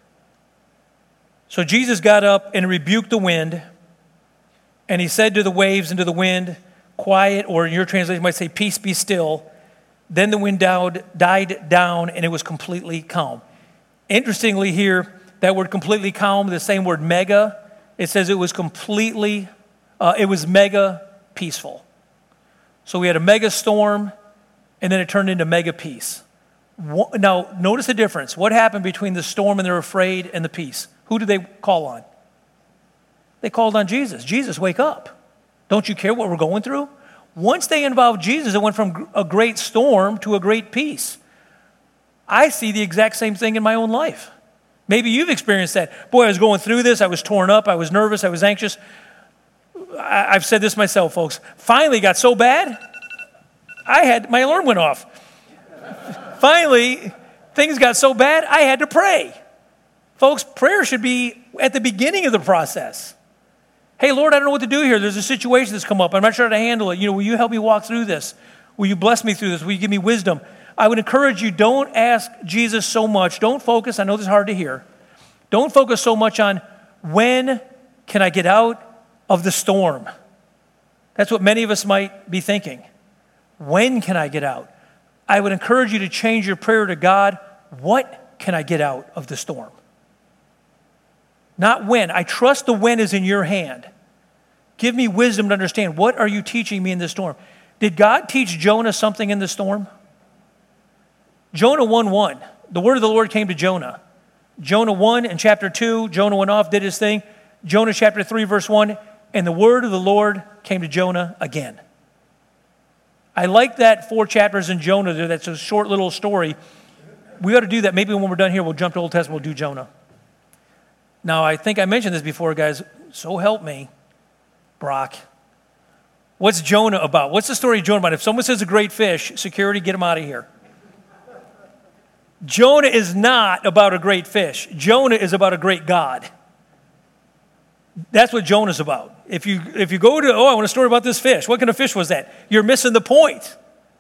So Jesus got up and rebuked the wind, and he said to the waves and to the wind, quiet, or in your translation you might say, peace, be still. Then the wind died, died down, and it was completely calm. Interestingly here, that word completely calm, the same word mega, it says it was completely, uh, it was mega peaceful. So we had a mega storm, and then it turned into mega peace. Now, notice the difference. What happened between the storm and they're afraid and the peace? Who did they call on? They called on Jesus. Jesus, wake up. Don't you care what we're going through? Once they involved Jesus, it went from a great storm to a great peace. I see the exact same thing in my own life. Maybe you've experienced that. Boy, I was going through this. I was torn up. I was nervous. I was anxious. I, I've said this myself, folks. Finally, it got so bad, I had, my alarm went off. Finally, things got so bad, I had to pray. Folks, prayer should be at the beginning of the process. Hey, Lord, I don't know what to do here. There's a situation that's come up. I'm not sure how to handle it. You know, will you help me walk through this? Will you bless me through this? Will you give me wisdom? I would encourage you, don't ask Jesus so much. Don't focus. I know this is hard to hear. Don't focus so much on when can I get out of the storm? That's what many of us might be thinking. When can I get out? I would encourage you to change your prayer to God. What can I get out of the storm? Not when. I trust the when is in your hand. Give me wisdom to understand. What are you teaching me in this storm? Did God teach Jonah something in the storm? Jonah one one. The word of the Lord came to Jonah. Jonah one in chapter two, Jonah went off, did his thing. Jonah chapter three, verse one, and the word of the Lord came to Jonah again. I like that four chapters in Jonah there. That's a short little story. We ought to do that. Maybe when we're done here, we'll jump to Old Testament, we'll do Jonah. Now, I think I mentioned this before, guys. So help me, Brock. What's Jonah about? What's the story of Jonah about? If someone says a great fish, security, get him out of here. Jonah is not about a great fish. Jonah is about a great God. That's what Jonah's about. If you if you go to, oh, I want a story about this fish. What kind of fish was that? You're missing the point.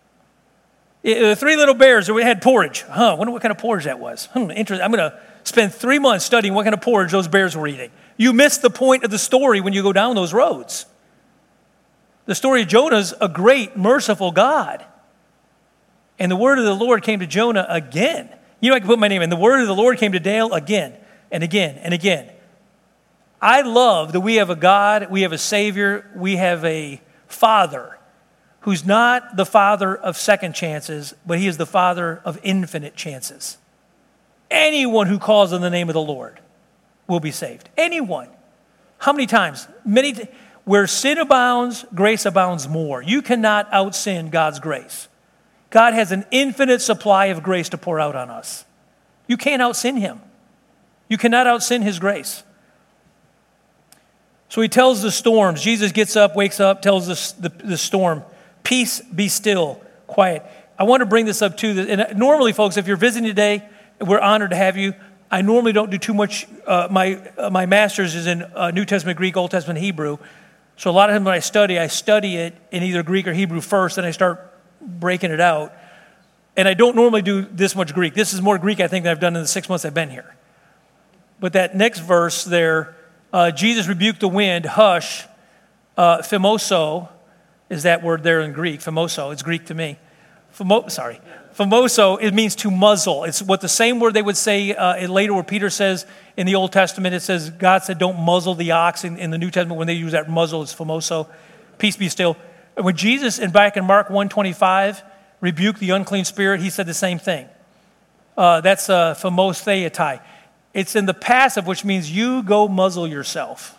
It, the three little bears that we had porridge. Huh, I wonder what kind of porridge that was. Hmm, interesting. I'm going to spend three months studying what kind of porridge those bears were eating. You miss the point of the story when you go down those roads. The story of Jonah's a great, merciful God. And the word of the Lord came to Jonah again. You know, I can put my name in. The word of the Lord came to Dale again and again and again. I love that we have a God, we have a Savior, we have a Father who's not the Father of second chances, but He is the Father of infinite chances. Anyone who calls on the name of the Lord will be saved. Anyone. How many times? Many. T- where sin abounds, grace abounds more. You cannot out-sin God's grace. God has an infinite supply of grace to pour out on us. You can't out-sin Him. You cannot out-sin His grace. So He tells the storms. Jesus gets up, wakes up, tells the, the, the storm, peace, be still, quiet. I want to bring this up too. And normally, folks, if you're visiting today, we're honored to have you. I normally don't do too much. Uh, my uh, my master's is in uh, New Testament Greek, Old Testament Hebrew. So a lot of times when I study, I study it in either Greek or Hebrew first, and I start breaking it out. And I don't normally do this much Greek. This is more Greek, I think, than I've done in the six months I've been here. But that next verse there, uh, Jesus rebuked the wind, hush, uh, phimoso, is that word there in Greek, phimoso, it's Greek to me. Phimo, sorry. Phimoso, it means to muzzle. It's what the same word they would say uh, later where Peter says in the Old Testament, it says, God said, don't muzzle the ox. In, in the New Testament, when they use that muzzle, it's phimoso, peace be still. And when Jesus, and back in Mark one twenty-five, rebuked the unclean spirit, He said the same thing. Uh, that's uh, phimos theatai. It's in the passive, which means you go muzzle yourself.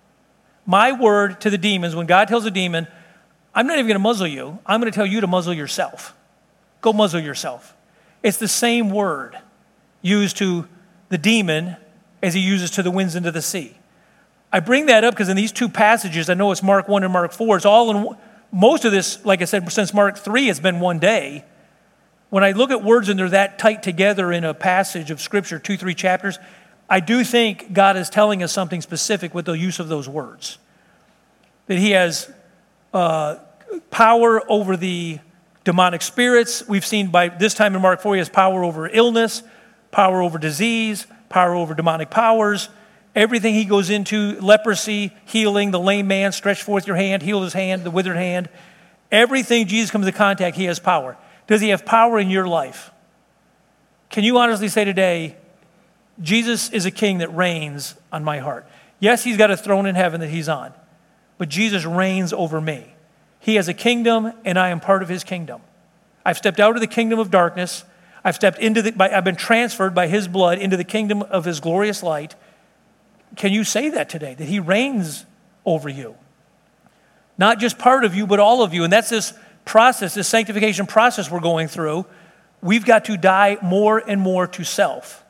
My word to the demons, when God tells a demon, I'm not even going to muzzle you, I'm going to tell you to muzzle yourself. Go muzzle yourself. It's the same word used to the demon as He uses to the winds and to the sea. I bring that up because in these two passages, I know it's Mark one and Mark four, it's all in, most of this, like I said, since Mark three, it's been one day. When I look at words and they're that tight together in a passage of Scripture, two, three chapters, I do think God is telling us something specific with the use of those words. That He has uh, power over the demonic spirits. We've seen by this time in Mark four, He has power over illness, power over disease, power over demonic powers. Everything He goes into, leprosy, healing, the lame man, stretch forth your hand, heal his hand, the withered hand. Everything Jesus comes into contact, He has power. Does He have power in your life? Can you honestly say today, Jesus is a king that reigns on my heart? Yes, He's got a throne in heaven that He's on, but Jesus reigns over me. He has a kingdom, and I am part of His kingdom. I've stepped out of the kingdom of darkness. I've stepped into the, by, I've been transferred by His blood into the kingdom of His glorious light. Can you say that today, that He reigns over you? Not just part of you, but all of you. And that's this process, this sanctification process we're going through. We've got to die more and more to self.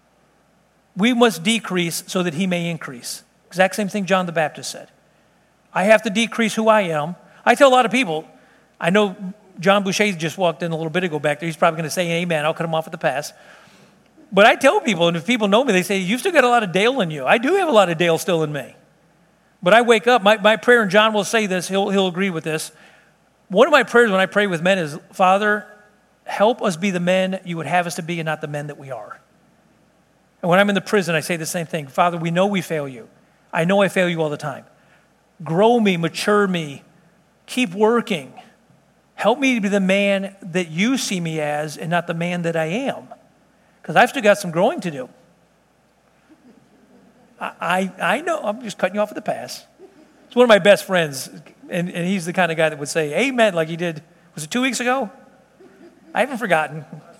We must decrease so that He may increase. Exact same thing John the Baptist said. I have to decrease who I am. I tell a lot of people, I know John Boucher just walked in a little bit ago back there. He's probably going to say amen. I'll cut him off at the pass. But I tell people, and if people know me, they say, you've still got a lot of Dale in you. I do have a lot of Dale still in me. But I wake up, my, my prayer, and John will say this, he'll, he'll agree with this. One of my prayers when I pray with men is, Father, help us be the men you would have us to be and not the men that we are. And when I'm in the prison, I say the same thing. Father, we know we fail you. I know I fail you all the time. Grow me, mature me, keep working. Help me to be the man that you see me as and not the man that I am. Because I've still got some growing to do. I, I, I know, I'm just cutting you off at the pass. It's one of my best friends, and, and he's the kind of guy that would say, amen, like he did, was it two weeks ago? I haven't forgotten.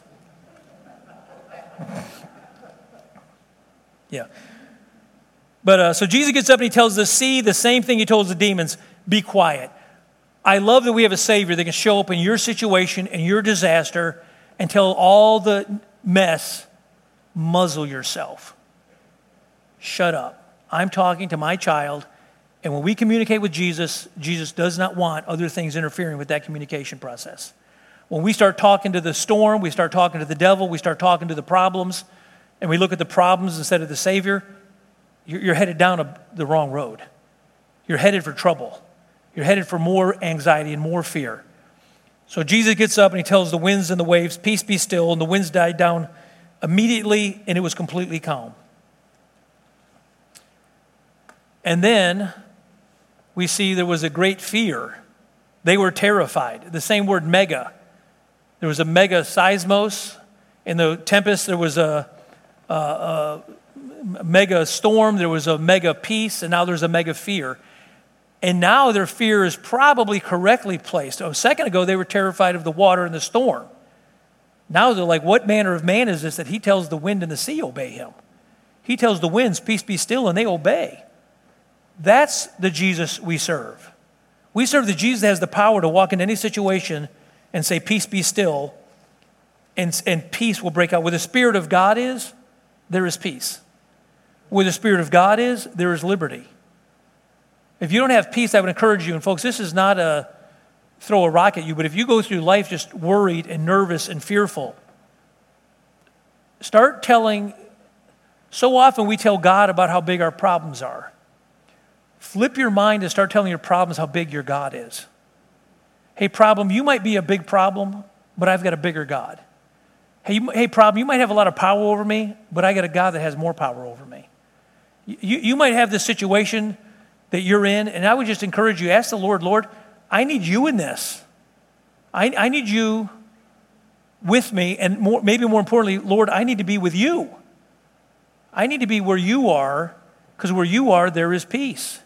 Yeah. But uh, so Jesus gets up and He tells the sea the same thing He told the demons, be quiet. I love that we have a Savior that can show up in your situation and your disaster and tell all the mess, muzzle yourself. shut up. I'm talking to my child, and when we communicate with Jesus, Jesus does not want other things interfering with that communication process. When we start talking to the storm, we start talking to the devil, we start talking to the problems, and we look at the problems instead of the Savior, you're, you're headed down a, the wrong road. You're headed for trouble. You're headed for more anxiety and more fear. So Jesus gets up and he tells the winds and the waves, peace be still, and the winds died down immediately, and it was completely calm. And then we see there was a great fear. They were terrified. The same word, mega. There was a mega seismos. In the tempest, there was a, a, a mega storm. There was a mega peace, and now there's a mega fear. And now their fear is probably correctly placed. A second ago, they were terrified of the water and the storm. Now they're like, what manner of man is this that he tells the wind and the sea obey him? He tells the winds, peace be still, and they obey. That's the Jesus we serve. We serve the Jesus that has the power to walk in any situation and say, peace be still, and, and peace will break out. Where the Spirit of God is, there is peace. Where the Spirit of God is, there is liberty. If you don't have peace, I would encourage you, and folks, this is not a throw a rock at you, but if you go through life just worried and nervous and fearful, start telling, so often we tell God about how big our problems are. Flip your mind and start telling your problems how big your God is. Hey, problem, you might be a big problem, but I've got a bigger God. Hey, you, hey, problem, you might have a lot of power over me, but I got a God that has more power over me. You, you might have this situation that you're in, and I would just encourage you, ask the Lord, Lord, I need you in this. I, I need you with me, and more, maybe more importantly, Lord, I need to be with you. I need to be where you are, because where you are, there is peace.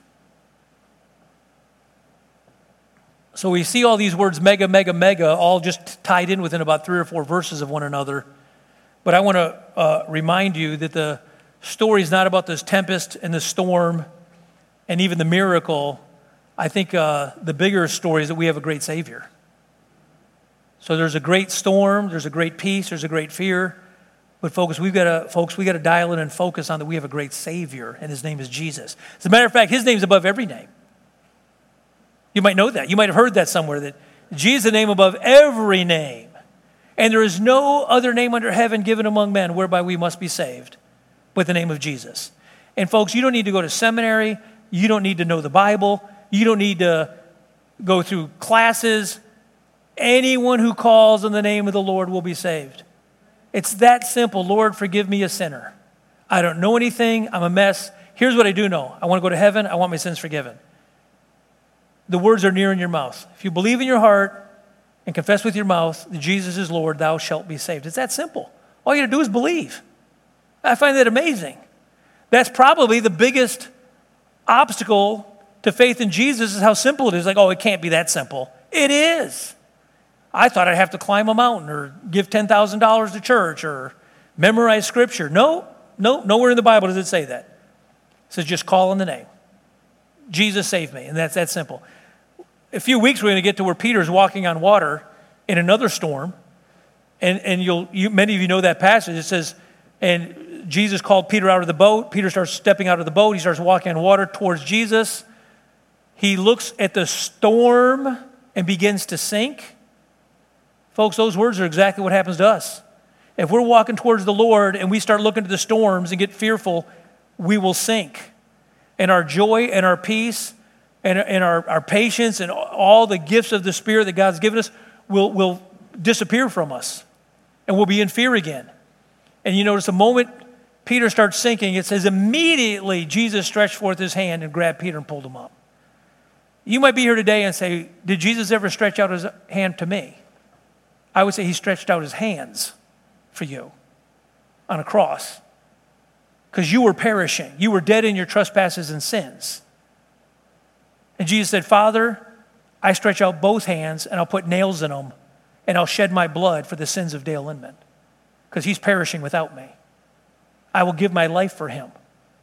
So we see all these words, mega, mega, mega, all just tied in within about three or four verses of one another. But I want to uh, remind you that the story is not about this tempest and the storm and even the miracle. I think uh, the bigger story is that we have a great Savior. So there's a great storm, there's a great peace, there's a great fear. But folks, we've got to, folks, we got to dial in and focus on that we have a great Savior, and his name is Jesus. As a matter of fact, his name is above every name. You might know that. You might have heard that somewhere, that Jesus is the name above every name. And there is no other name under heaven given among men whereby we must be saved but the name of Jesus. And folks, you don't need to go to seminary. You don't need to know the Bible. You don't need to go through classes. Anyone who calls on the name of the Lord will be saved. It's that simple. Lord, forgive me a sinner. I don't know anything. I'm a mess. Here's what I do know. I want to go to heaven. I want my sins forgiven. The words are near in your mouth. If you believe in your heart and confess with your mouth that Jesus is Lord, thou shalt be saved. It's that simple. All you got to do is believe. I find that amazing. That's probably the biggest obstacle to faith in Jesus, is how simple it is. Like, oh, it can't be that simple. It is. I thought I'd have to climb a mountain or give ten thousand dollars to church or memorize scripture. No, no, nowhere in the Bible does it say that. It says just call on the name. Jesus saved me, and that's that simple. A few weeks, we're going to get to where Peter's walking on water in another storm, and, and you'll, you, many of you know that passage. It says, and Jesus called Peter out of the boat. Peter starts stepping out of the boat. He starts walking on water towards Jesus. He looks at the storm and begins to sink. Folks, those words are exactly what happens to us. If we're walking towards the Lord and we start looking at the storms and get fearful, we will sink. And our joy and our peace and, and our, our patience and all the gifts of the Spirit that God's given us will, will disappear from us. And we'll be in fear again. And you notice the moment Peter starts sinking, it says immediately Jesus stretched forth his hand and grabbed Peter and pulled him up. You might be here today and say, did Jesus ever stretch out his hand to me? I would say he stretched out his hands for you on a cross. Because you were perishing. You were dead in your trespasses and sins. And Jesus said, Father, I stretch out both hands and I'll put nails in them and I'll shed my blood for the sins of Dale Inman. Because he's perishing without me. I will give my life for him.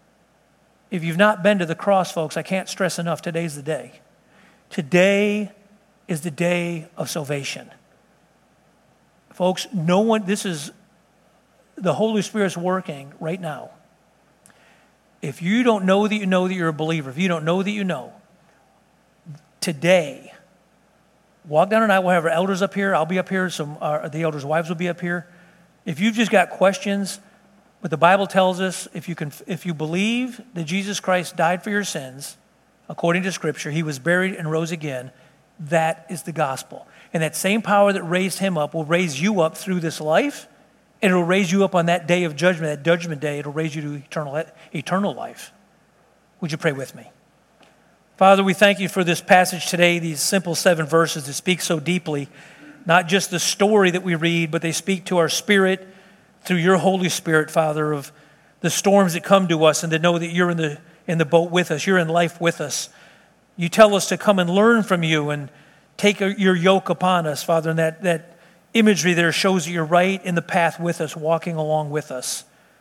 If you've not been to the cross, folks, I can't stress enough, today's the day. Today is the day of salvation. Folks, no one, this is, the Holy Spirit's working right now. If you don't know that you know that you're a believer, if you don't know that you know, today, walk down tonight. We'll have our elders up here. I'll be up here. Some uh, the elders' wives will be up here. If you've just got questions, but the Bible tells us if you can, if you believe that Jesus Christ died for your sins, according to Scripture, he was buried and rose again, that is the gospel. And that same power that raised him up will raise you up through this life, and it'll raise you up on that day of judgment, that judgment day. It'll raise you to eternal, eternal life. Would you pray with me? Father, we thank you for this passage today, these simple seven verses that speak so deeply, not just the story that we read, but they speak to our spirit through your Holy Spirit, Father, of the storms that come to us and to know that you're in the, in the boat with us, you're in life with us. You tell us to come and learn from you and take your yoke upon us, Father, and that, that imagery there shows that you're right in the path with us, walking along with us.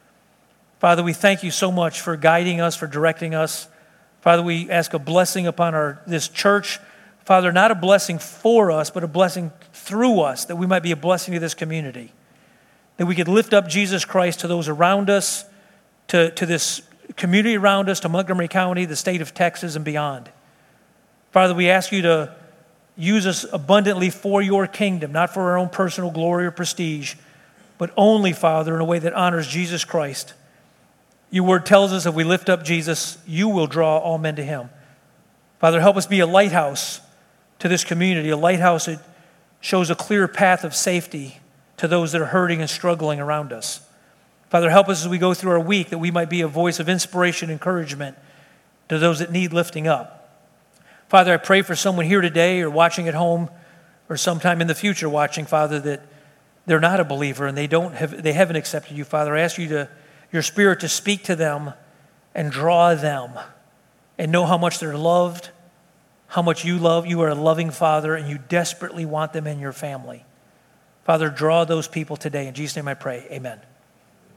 Father, we thank you so much for guiding us, for directing us. Father, we ask a blessing upon our this church. Father, not a blessing for us, but a blessing through us, that we might be a blessing to this community. That we could lift up Jesus Christ to those around us, to, to this community around us, to Montgomery County, the state of Texas, and beyond. Father, we ask you to use us abundantly for your kingdom, not for our own personal glory or prestige, but only, Father, in a way that honors Jesus Christ. Your word tells us if we lift up Jesus, you will draw all men to him. Father, help us be a lighthouse to this community, a lighthouse that shows a clear path of safety to those that are hurting and struggling around us. Father, help us as we go through our week that we might be a voice of inspiration, encouragement to those that need lifting up. Father, I pray for someone here today or watching at home or sometime in the future watching, Father, that they're not a believer and they don't have, they haven't accepted you, Father. I ask you to your Spirit to speak to them and draw them and know how much they're loved, how much you love. You are a loving Father and you desperately want them in your family. Father, draw those people today. In Jesus' name I pray, amen.